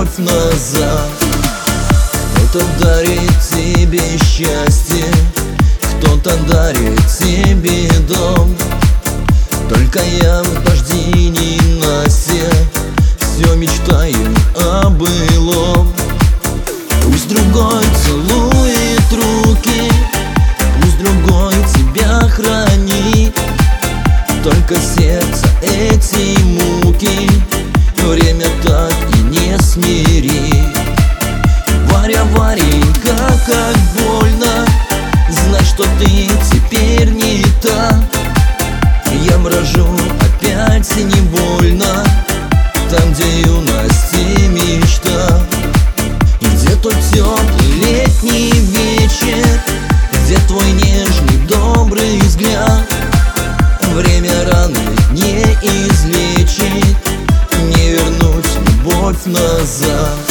любовь назад. Кто-то дарит тебе счастье, кто-то дарит тебе дом. Только я в дожди ненастья все мечтаю о былом. Пусть другой целует руки, пусть другой тебя хранит, только сердце эти муки время так и не смирит. Варя, Варенька, как больно знать, что ты теперь не та. Я брожу опять невольно там, где юность и мечта. И где тот теплый летний вечер, где твой нежный добрый взгляд. Время раны не излечит, не вернуть любовь назад.